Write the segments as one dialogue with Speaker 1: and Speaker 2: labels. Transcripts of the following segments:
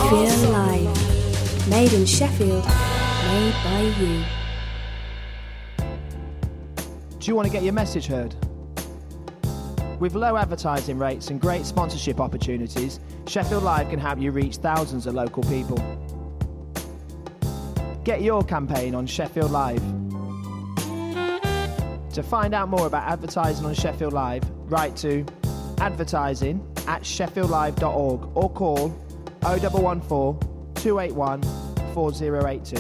Speaker 1: Feel Live. Made in Sheffield. Made by you.
Speaker 2: Do you want to get your message heard? With low advertising rates and great sponsorship opportunities, Sheffield Live can help you reach thousands of local people. Get your campaign on Sheffield Live. To find out more about advertising on Sheffield Live, write to advertising@sheffieldlive.org or call 0114 281 4082.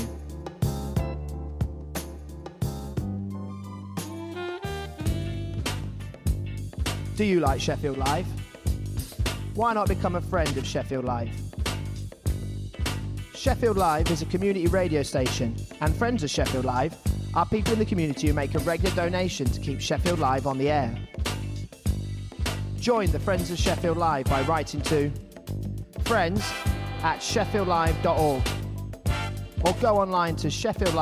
Speaker 2: Do you like Sheffield Live? Why not become a friend of Sheffield Live? Sheffield Live is a community radio station, and friends of Sheffield Live are people in the community who make a regular donation to keep Sheffield Live on the air. Join the Friends of Sheffield Live by writing to friends@sheffieldlive.org or go online to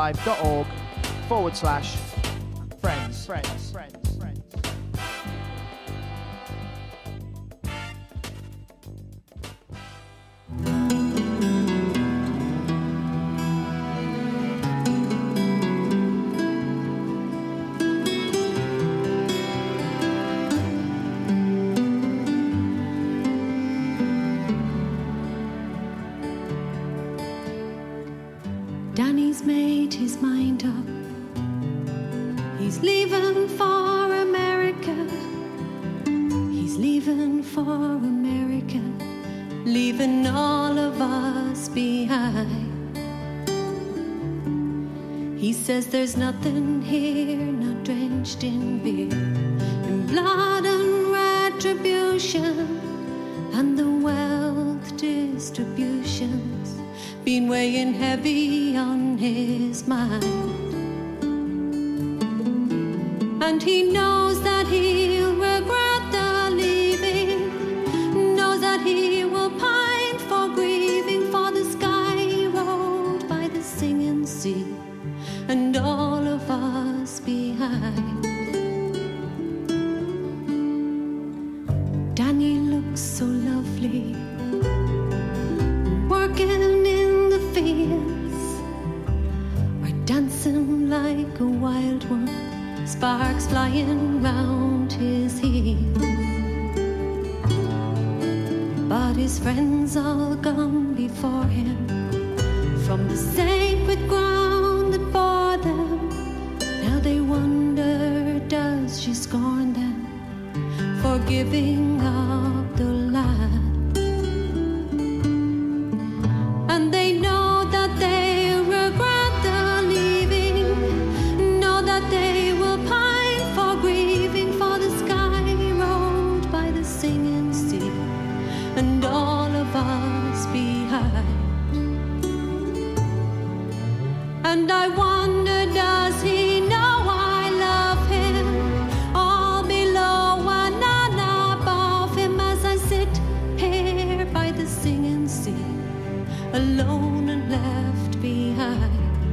Speaker 2: sheffieldlive.org/friends.
Speaker 3: Danny's made his mind up. He's leaving for America. He's leaving for America, leaving all of us behind. He says there's nothing here, not drenched in beer, in blood and retribution, and the wealth distribution's been weighing heavy on his mind. And he knows that he'll regret the leaving, knows that he will pine for grieving for the sky road by the singing sea, and all of us behind. Danny looks so lovely, working in the fields, or dancing like a wild one, sparks flying round his heels. But his friends all gone before him, from the sacred ground that bore them. Now they wonder, does she scorn them for giving up the land? And they know that they regret the leaving, know that they will pine for grieving for the sky road by the singing sea, and all of us behind. And I wonder, does he know I love him, all below and none above him, as I sit here by the singing sea, alone and left behind.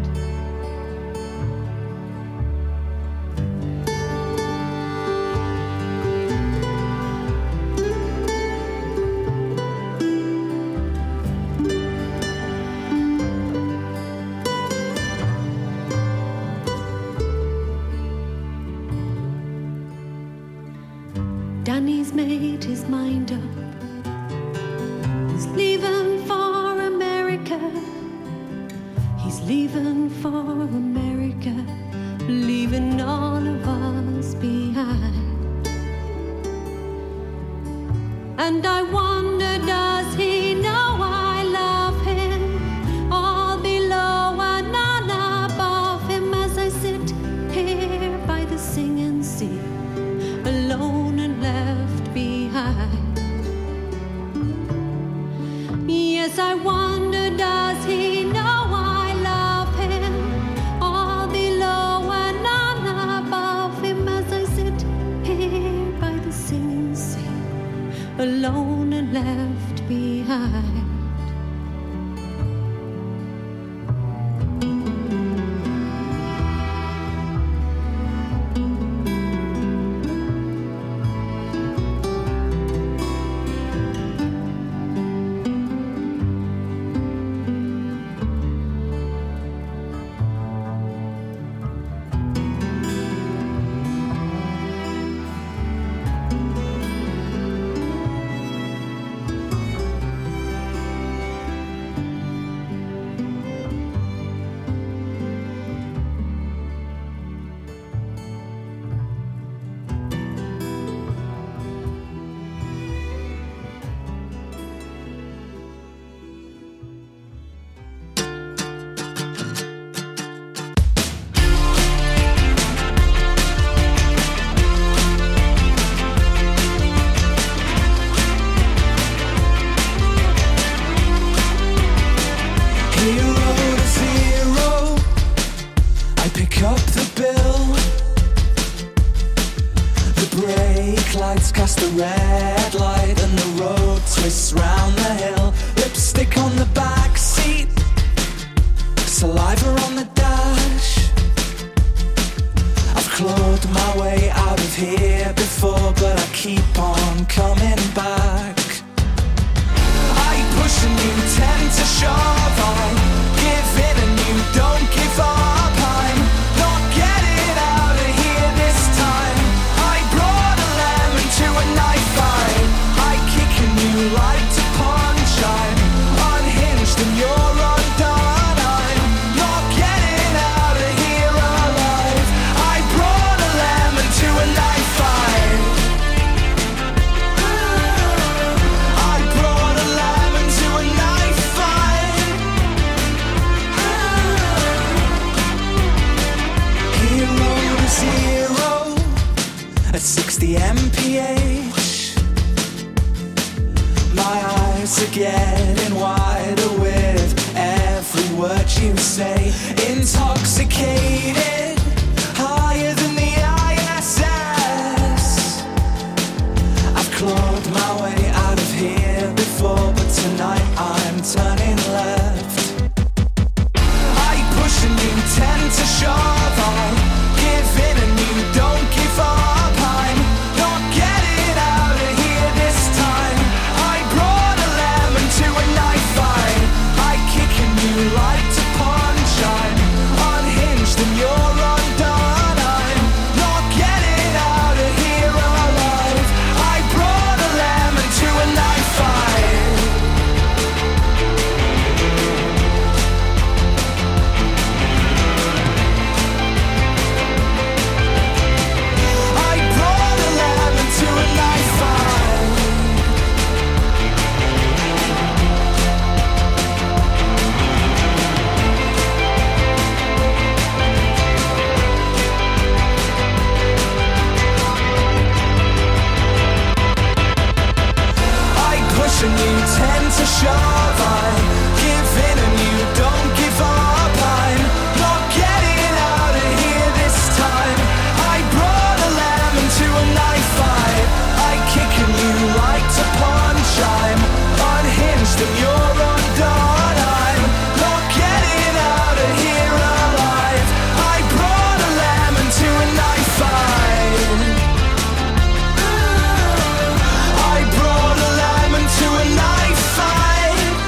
Speaker 3: Danny's made his mind up. He's leaving for America. He's leaving for America, leaving all of us behind. And I wonder, does he know I love him, all below and none above him, as I sit here by the singing sea, alone and left behind. Yes, I wonder, does he know I love him, all below and none above him, as I sit here by the singing sea, alone and left behind.
Speaker 4: getting wider with every word you say. Intoxicated, higher than the ISS. I've clawed my way out of here before, but tonight I'm turning left. I push and you tend to shove. I give in and you don't give up. I'm not getting out of here this time. I brought a lemon to a knife fight. I kick and you like to punch. I'm unhinged and you're undone. I'm not getting out of here alive. I brought a lemon to a knife fight. I brought a lemon to a knife fight. I push and you tend to shove. I give in and you don't give up. I'm not getting out of here this time. I brought a lemon to a knife fight. I kick and you like to punch. I'm unhinged and you're undone. I'm not getting out of here alive. I brought a lemon to a knife fight. I brought a lemon to a knife fight.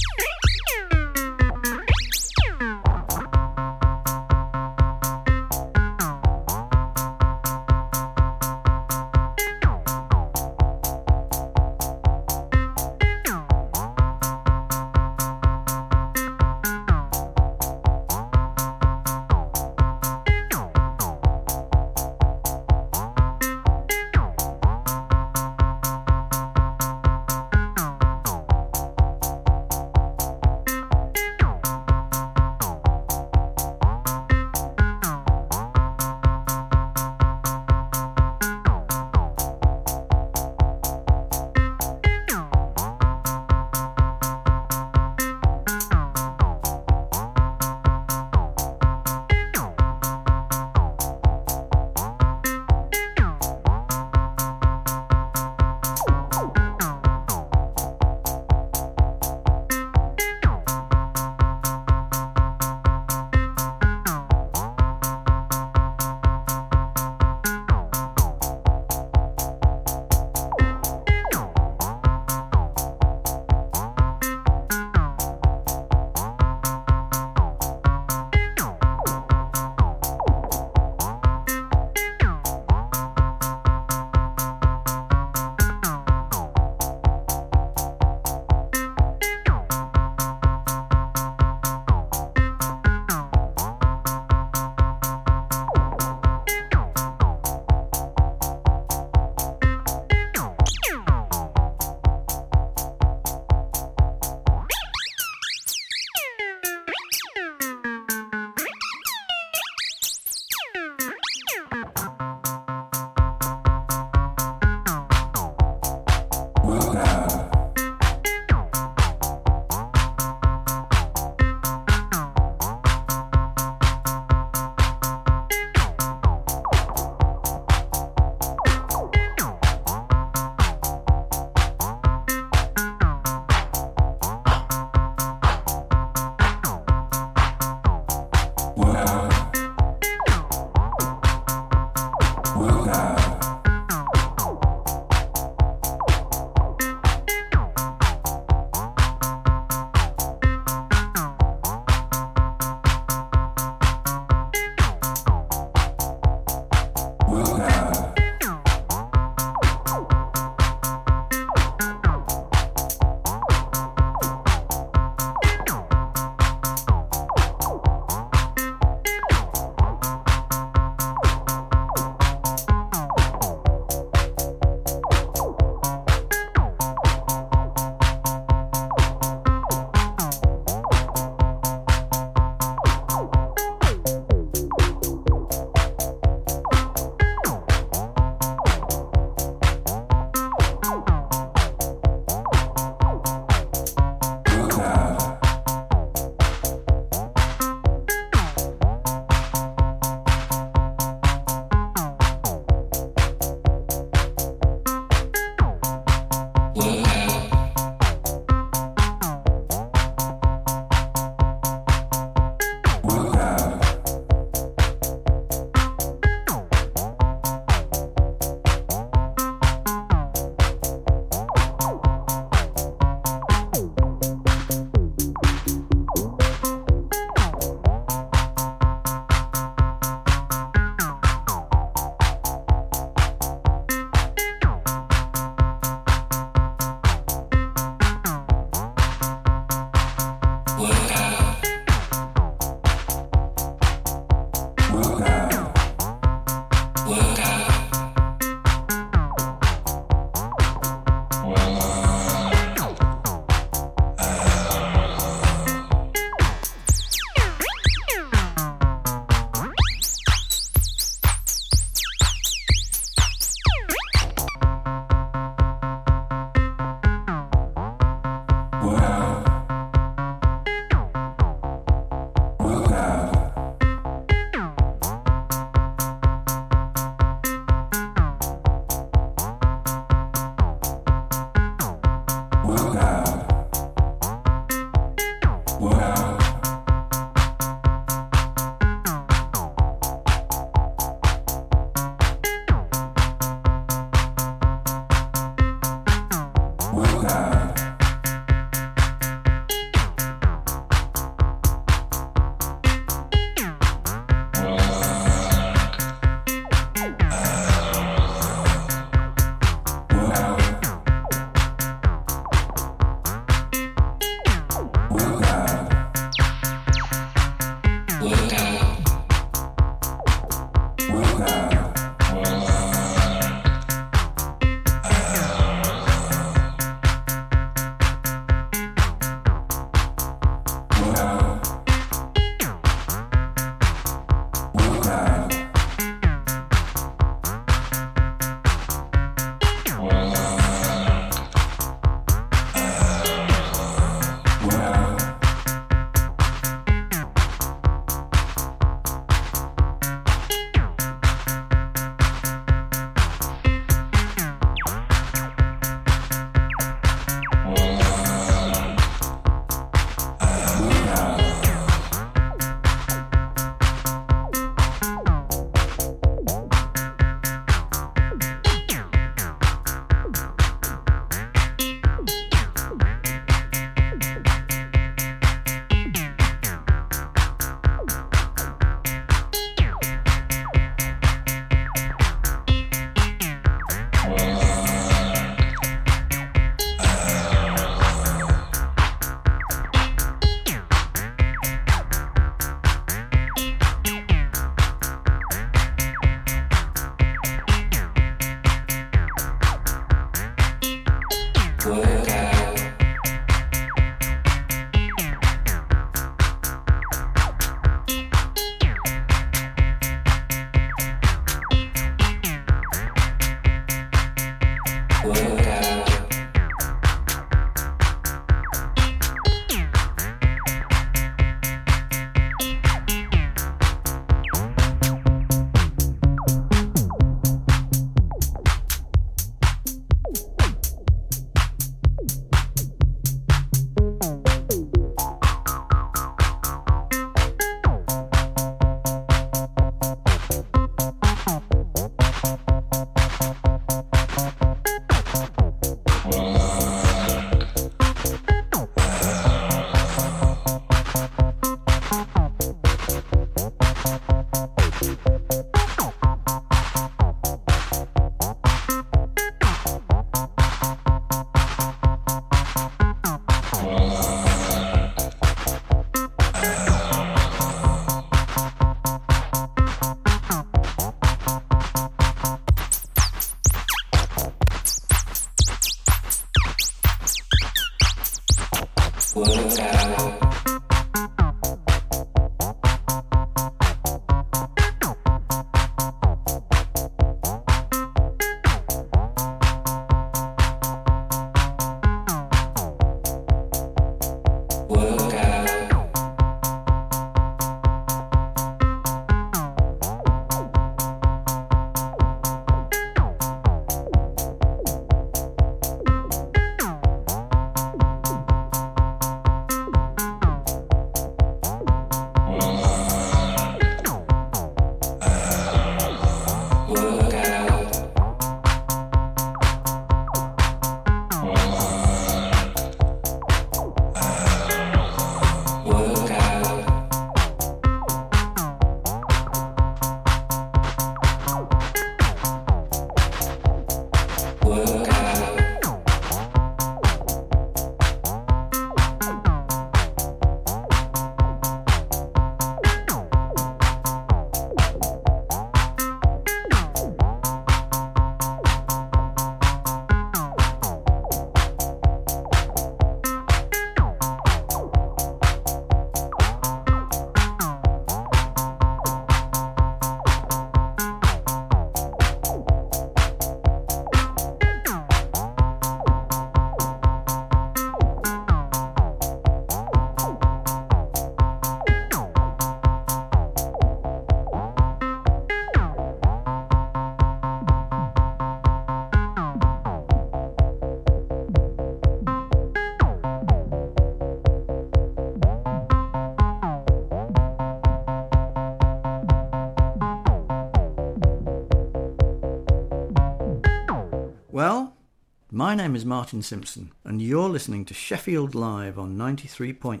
Speaker 5: Well, my name is Martin Simpson, and you're listening to Sheffield Live on 93.2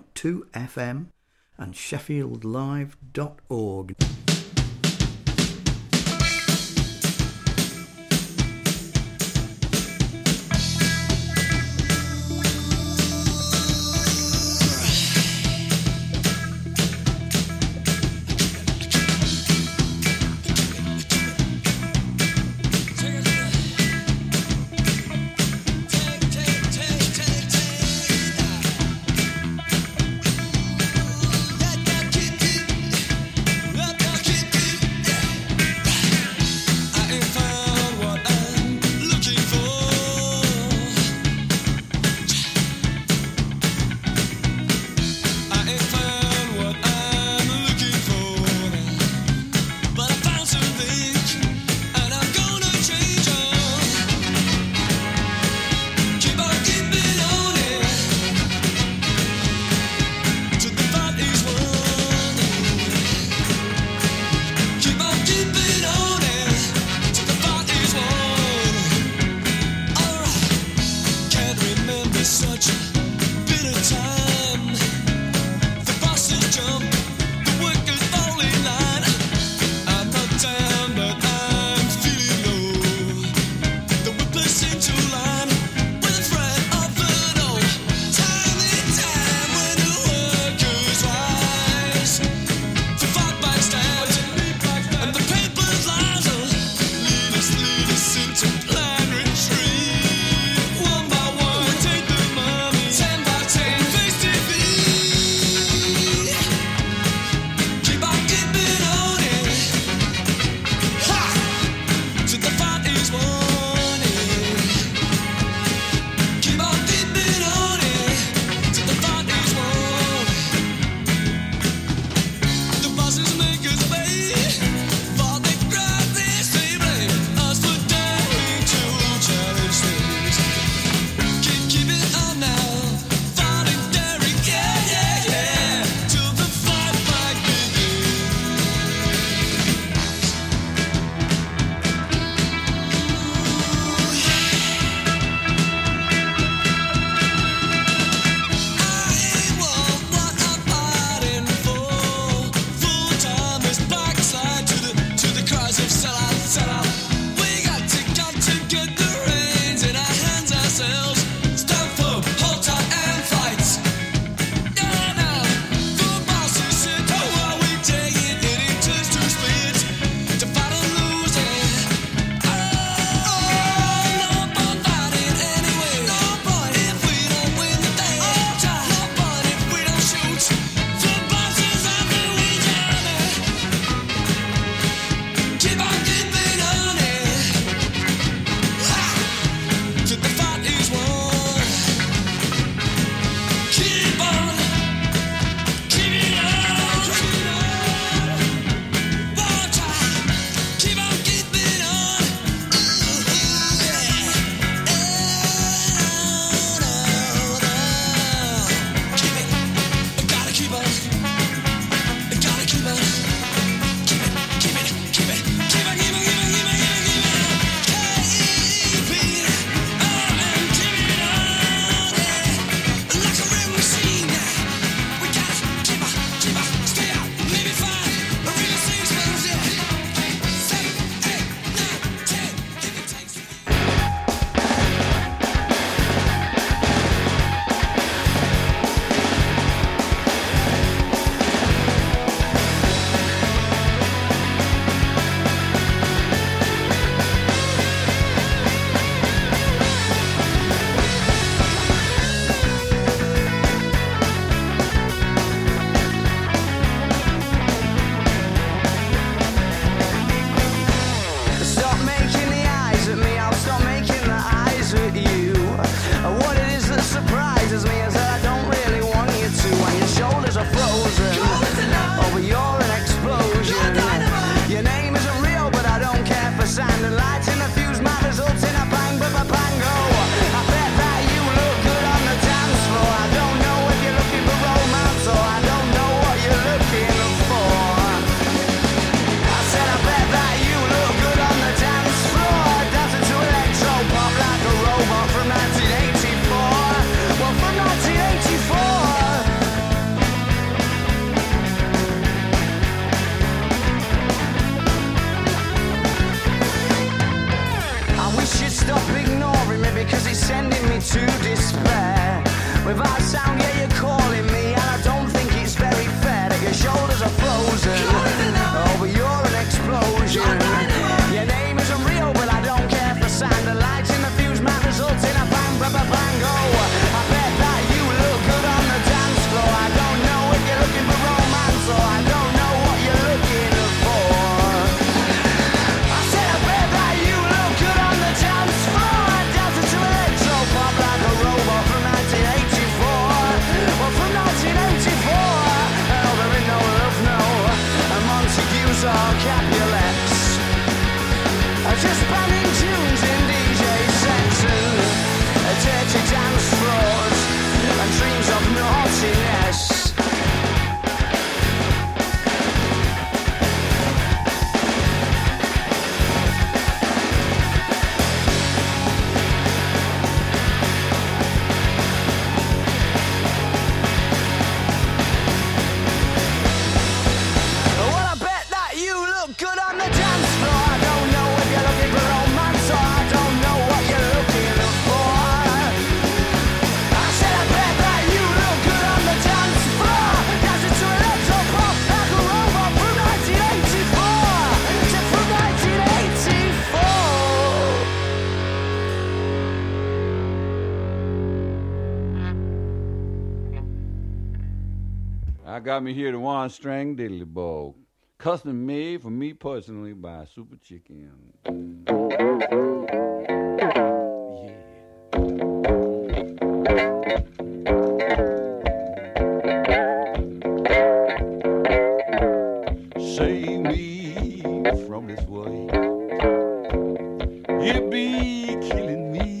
Speaker 5: FM and sheffieldlive.org.
Speaker 4: Face sound, yeah, you're calling me, and I don't think it's very fair that your shoulders are frozen. Oh, but you're an explosion. Your name isn't real, but I don't care for sand. The lights in the fuse might result in a bang, bang, bang, bang, go. I bet that you look good on the dance floor. I don't know if you're looking for romance, or I don't know what you're looking for. I said I bet that you look good on the dance floor. Dancing to electro pop like a robot from 1984. Well, from 1984. Oh, there ain't no love, no. And Montague's or Capulets. Just banning tunes in DJ sets and dirty dance floors and dreams of naughtiness. Well, I bet that you look good on the dance floor. I don't know if you're looking for romance, or I don't know what you're looking for. I said I bet that you look good on the dance floor. Dancing to electro pop like a robot from 1984. To from 1984.
Speaker 6: I got me here the one string diddly bow, custom made for me personally by Super Chicken. Save me from this way. It be killing me.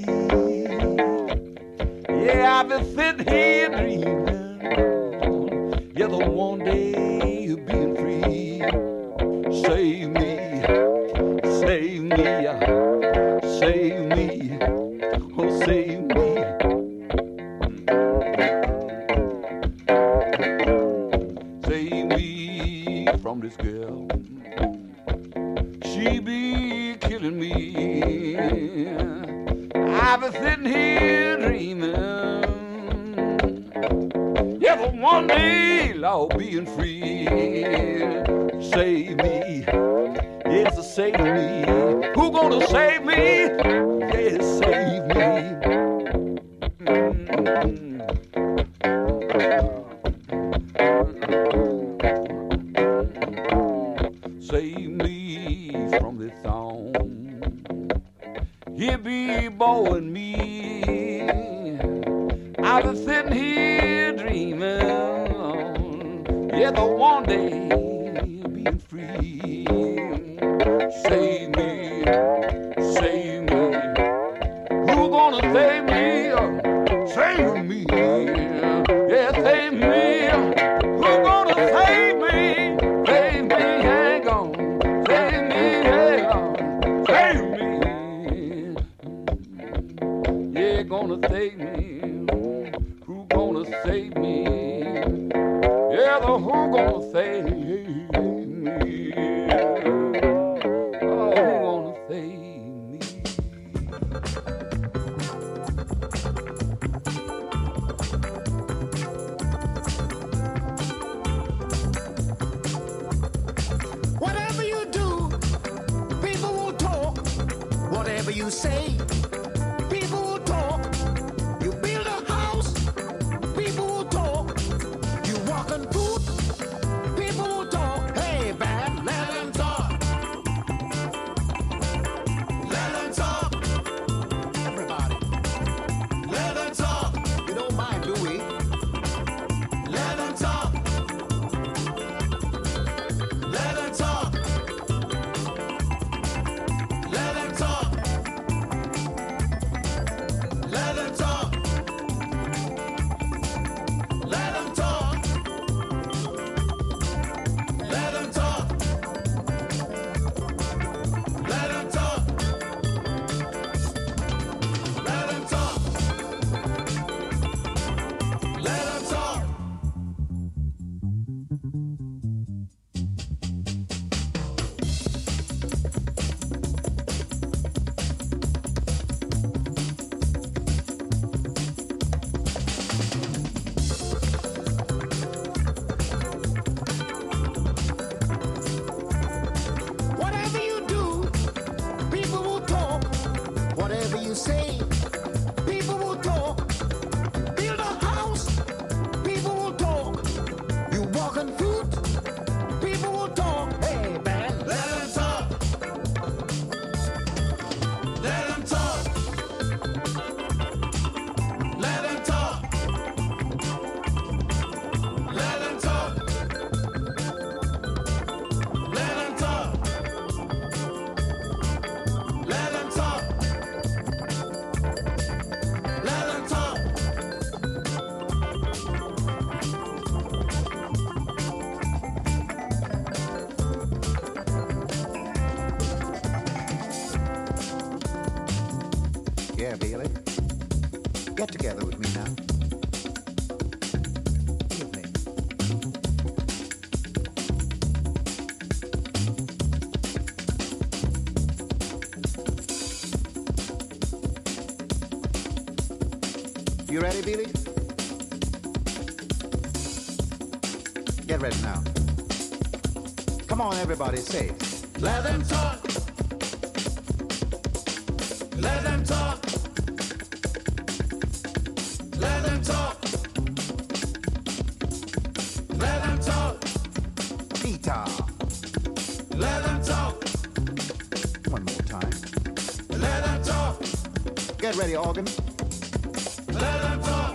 Speaker 6: Yeah, I've been sitting here dreaming. Yeah, the one day you're being free. Save me, save me, save me, oh save me. Save me from this girl. She be killing me. I've been sitting here dreaming. Yeah, the one day Lord being free. Save me, yes, save me. Who gonna save me? Yes, save me. Save me from this song. Here be bowing me. I've been sitting here dreaming. Yeah, the one day being free. Save me, save me. Who gonna save me? Save me, yeah, save me. Who gonna save me? Save me, hang on. Save me, hang on. Save me. Yeah, gonna save me. Who gonna save me? Yeah, the who gonna save me? Oh, who gonna save me?
Speaker 7: Whatever you do, people will talk. Whatever you say, people will talk. You build a house, people will talk. You walk on foot, people will talk. Hey, bad, let them talk. Let them talk. Everybody, let them talk. You don't mind, do we? Let them talk. Let them talk. Let them talk. Bailey. Get together with me now. Evening. You ready, Billy? Get ready now. Come on, everybody, say.
Speaker 4: Let them talk. Let them talk. Let them talk. Let them talk.
Speaker 7: Peter.
Speaker 4: Let them talk.
Speaker 7: One more time.
Speaker 4: Let them talk.
Speaker 7: Get ready, organ.
Speaker 4: Let them talk.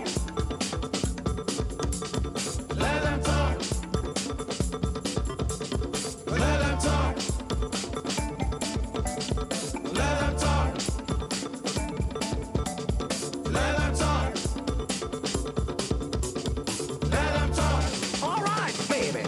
Speaker 4: Let them talk. Let them talk. Let them talk. Let them talk. Let them talk.
Speaker 7: All right, baby.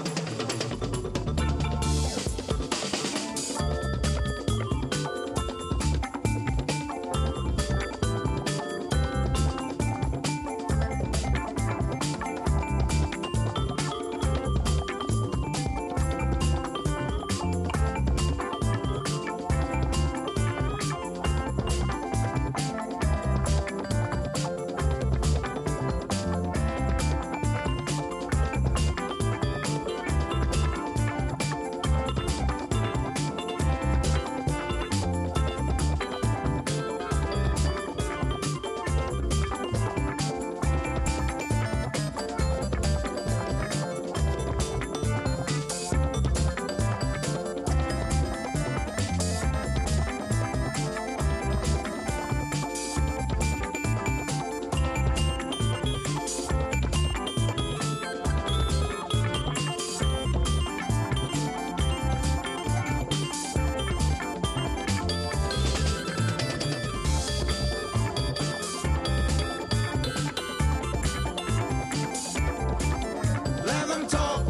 Speaker 4: Let them talk.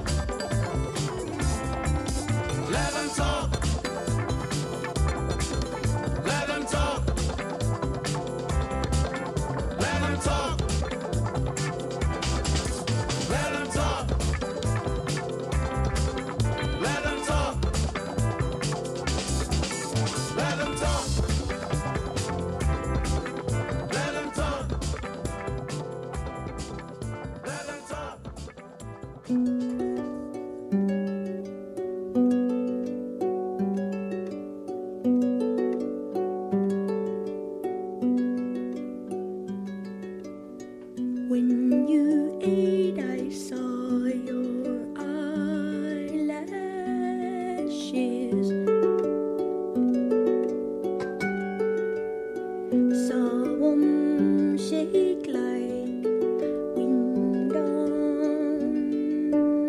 Speaker 4: Let them talk. Let them talk. Let them talk. Let them talk. Let them talk. Let them talk. Let them talk. Let them talk.
Speaker 3: When you ate, I saw your eyelashes. Saw them shake like wind on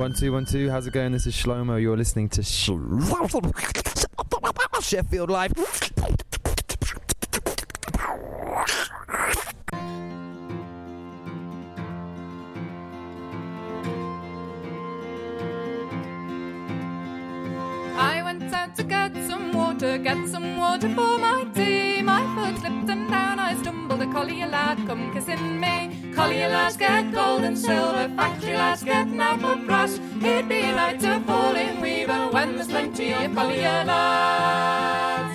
Speaker 8: 1 2 1 2. How's it going? This is Shlomo. You're listening to Sheffield Live.
Speaker 9: I went out to get some water for my tea. My foot slipped and down I stumbled. A collier lad come kissing me. Collier lads get gold and silver, factory lads get output brass. He'd be right to fall in weaver when there's plenty of collier lads.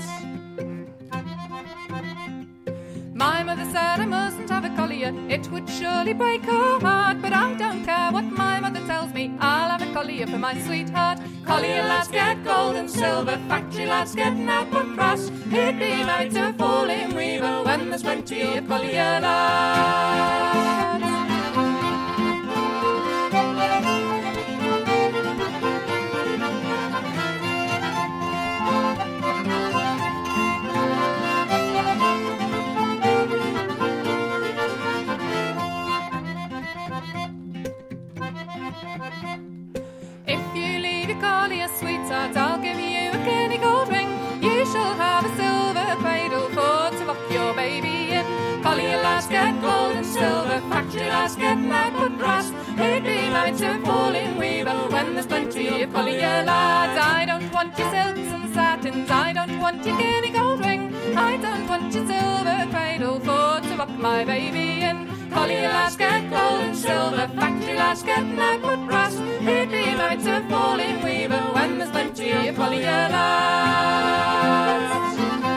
Speaker 9: My mother said I mustn't have a collier, it would surely break her heart. But I don't care what my mother tells me, I'll have a collier for my sweetheart. Collier lads get gold and silver, factory lads get output brass. He'd be married to a falling weaver when there's plenty of collier lads. Sweetheart, I'll give you a guinea gold ring. You shall have a silver cradle for to lock your baby in. Collier lads get gold and silver, factory lads get output brass. He'd be married to a falling weaver when there's plenty of collier lads. I don't want your silks and satins, I don't want your guinea gold ring. I don't want your silver cradle for to lock my baby in. Collier lads get gold and silver, factory lads get output brass. He'd be married to a falling weaver when there's plenty of collier lads.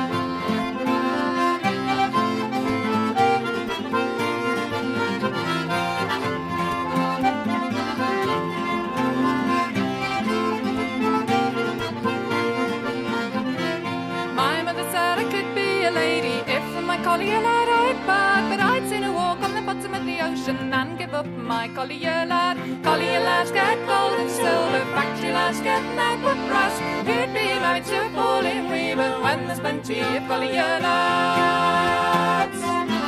Speaker 9: My mother said I could be a lady if my collier lad I'd bad, but I'd sooner walk on the bottom of the ocean and give up my collier lad. Collier lads get gold and silver, factory lads get output brass. He'd be married to a falling weaver when there's plenty of collier lads.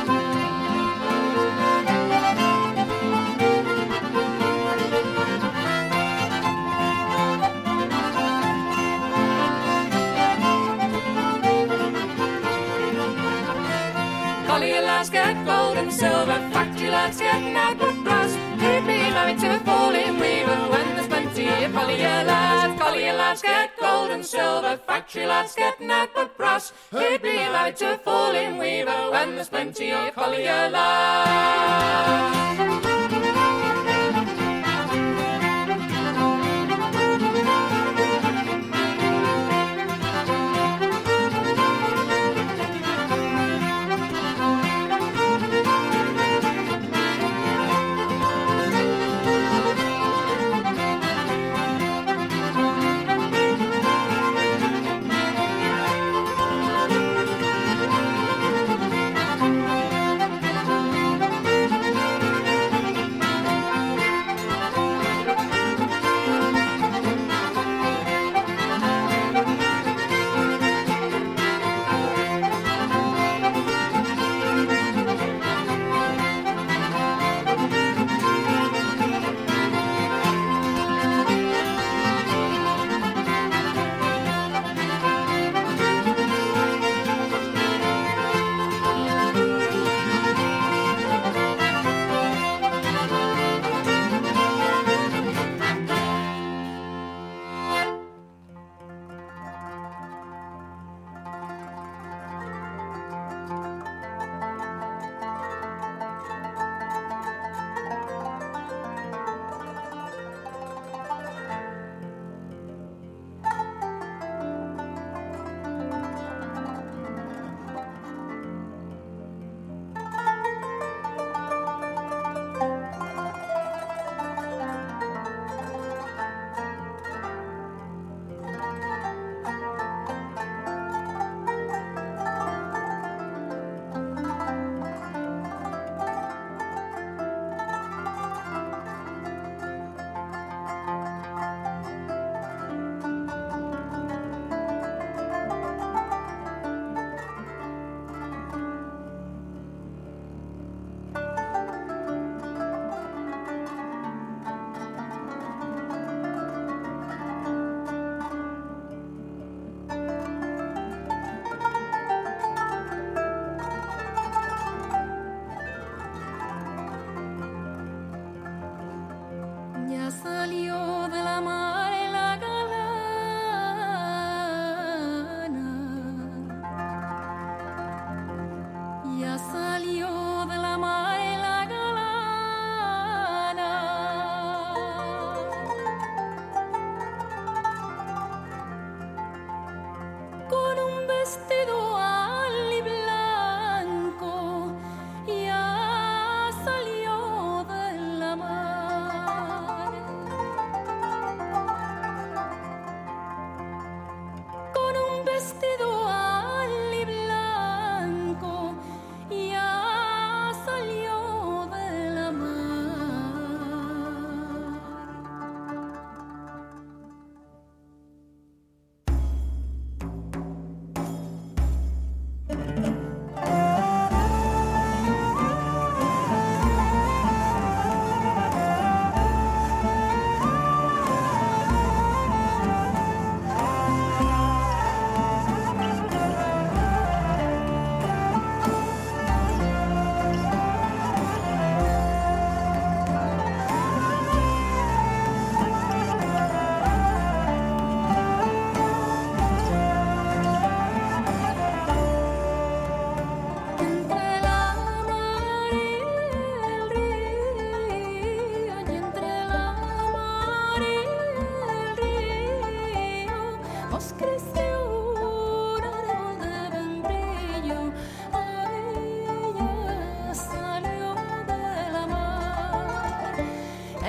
Speaker 9: Collier lads get gold and silver, factory lads get output brass. He'd be married to a falling weaver when there's plenty of collier lads. Collier lads get gold and silver, factory lads get output brass. He'd be married to a falling weaver when there's plenty of collier lads.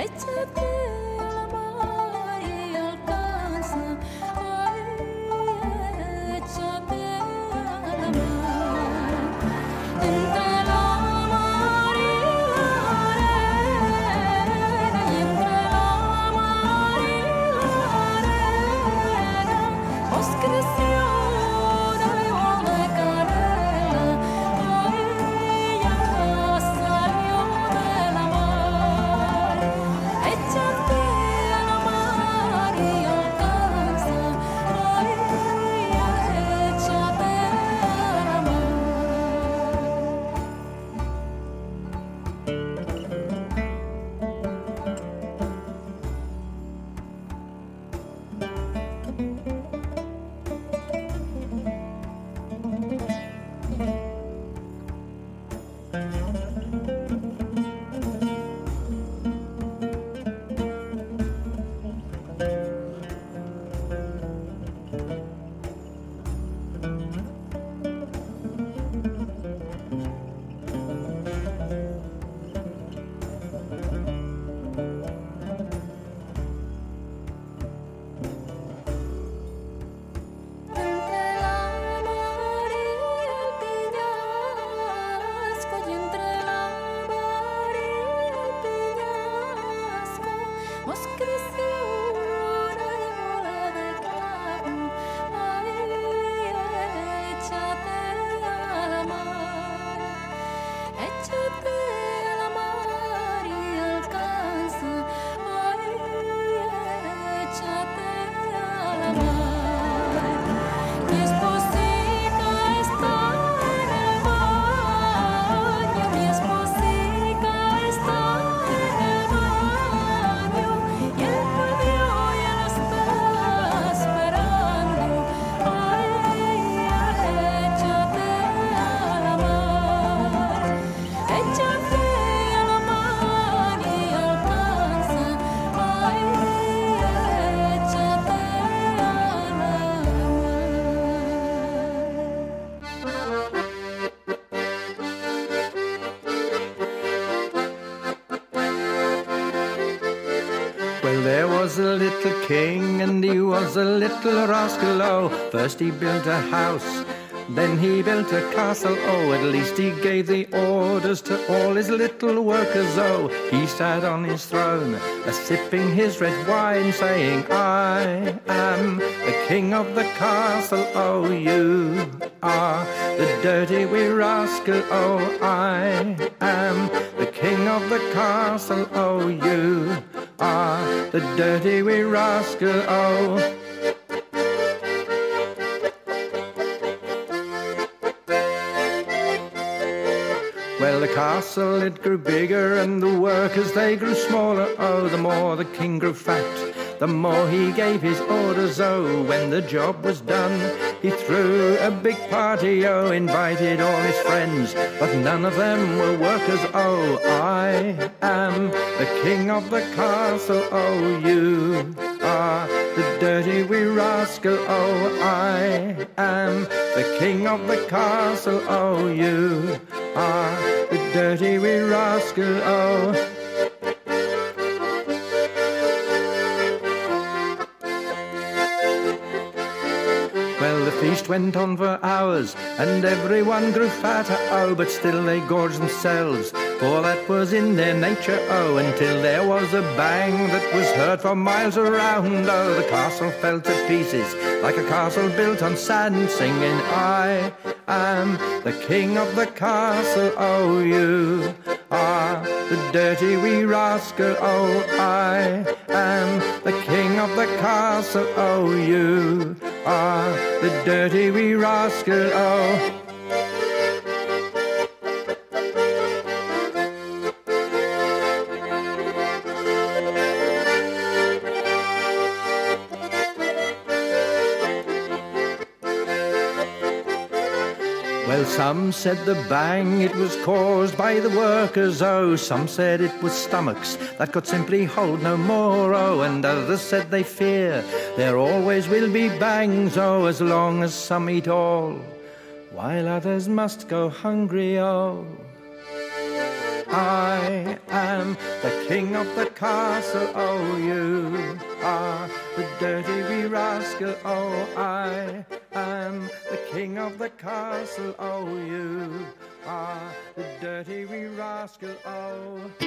Speaker 10: There was a little king and he was a little rascal, oh. First he built a house, then he built a castle, oh. At least he gave the orders to all his little workers, oh. He sat on his throne, sipping his red wine, saying, I am the king of the castle, oh. You are the dirty wee rascal, oh. I am the king of the castle, oh. You are the dirty wee rascal, oh. Well, the castle, it grew bigger and the workers, they grew smaller, oh. The more the king grew fat, the more he gave his orders, oh. When the job was done, he threw a big party, oh. Invited all his friends, but none of them were workers, oh. I am the king of the castle, oh. You are the dirty wee rascal, oh. I am the king of the castle, oh. You are the dirty wee rascal, oh. Well, the feast went on for hours, and everyone grew fatter, oh. But still they gorged themselves, for that was in their nature, oh. Until there was a bang that was heard for miles around, oh. The castle fell to pieces, like a castle built on sand, singing, I am the king of the castle, oh. You are the dirty wee rascal, oh. I am the king of the castle, oh. You are the dirty wee rascal, oh. Well, some said the bang, it was caused by the workers, oh. Some said it was stomachs that could simply hold no more, oh. And others said they fear there always will be bangs, oh, as long as some eat all, while others must go hungry, oh. I am am the king of the castle, oh, you are the dirty wee rascal, oh, I am the king of the castle, oh, you are the dirty wee rascal, oh.